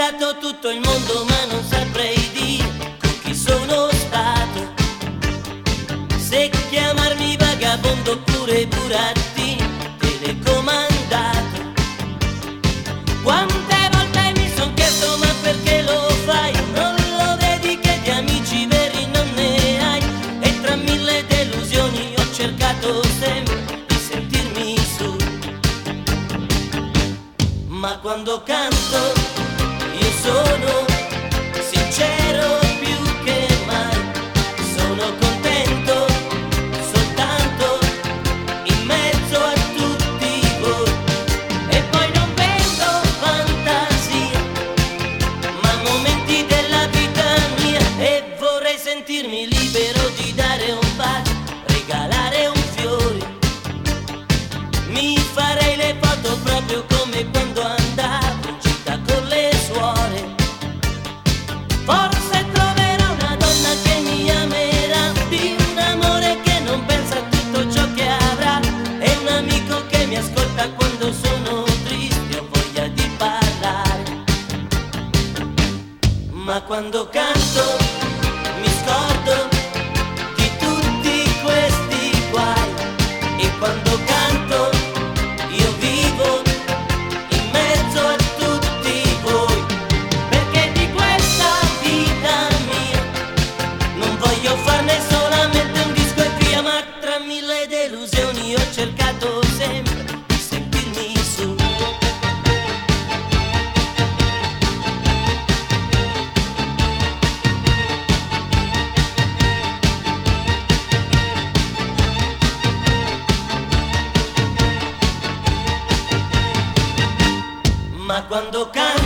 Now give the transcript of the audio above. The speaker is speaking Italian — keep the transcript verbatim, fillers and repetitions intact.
girato tutto il mondo ma non saprei dire con chi sono stato, se chiamarmi vagabondo oppure burattino telecomandato. Quante volte mi son chiesto ma perché lo fai, non lo vedi che di amici veri non ne hai, e tra mille delusioni ho cercato sempre di sentirmi su. Ma quando canto io sono sincero più che mai, sono contento soltanto in mezzo a tutti voi. E poi non vendo fantasia, ma momenti della vita mia, e vorrei sentirmi libero di dare un bacio, regalare un fiore. Mi farei le foto proprio come quando andavo in città con le suore. Forse troverò una donna che mi amerà, di un amore che non pensa a tutto ciò che avrà, e un amico che mi ascolta quando sono triste o voglia di parlare. Ma quando canto mi scordo di tutti questi guai, e quando canto io vivo in mezzo a tutti voi, perché di questa vita mia non voglio farne solamente un disco e via, ma tra mille delusioni ho cercato sempre di sentirmi su. Ma quando canto